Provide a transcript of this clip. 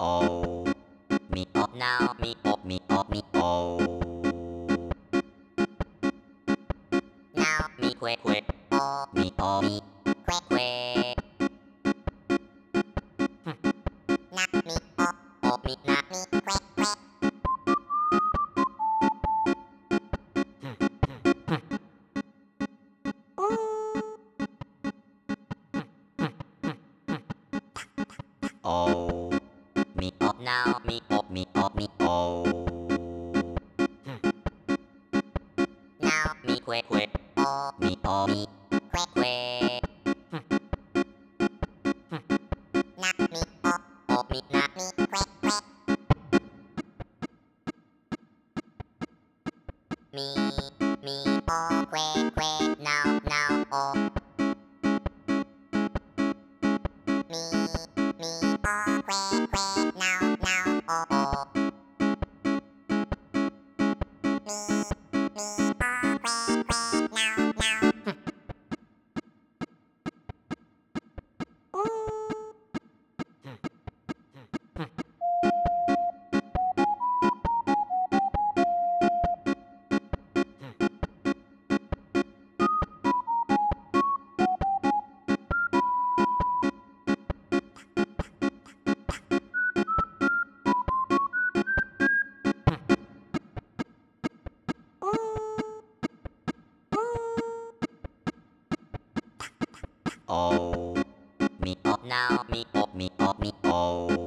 oh, me oh now me oh me oh me oh. Now me que oh me oh me que. Na me oh me na me que. Oh, me oh now me oh me oh me oh. Now me que oh me oh me que. Na me oh me na me que. Me oh que now oh. Me oh que now oh oh. Me oh que now. Oh, me oh now me oh me oh me oh.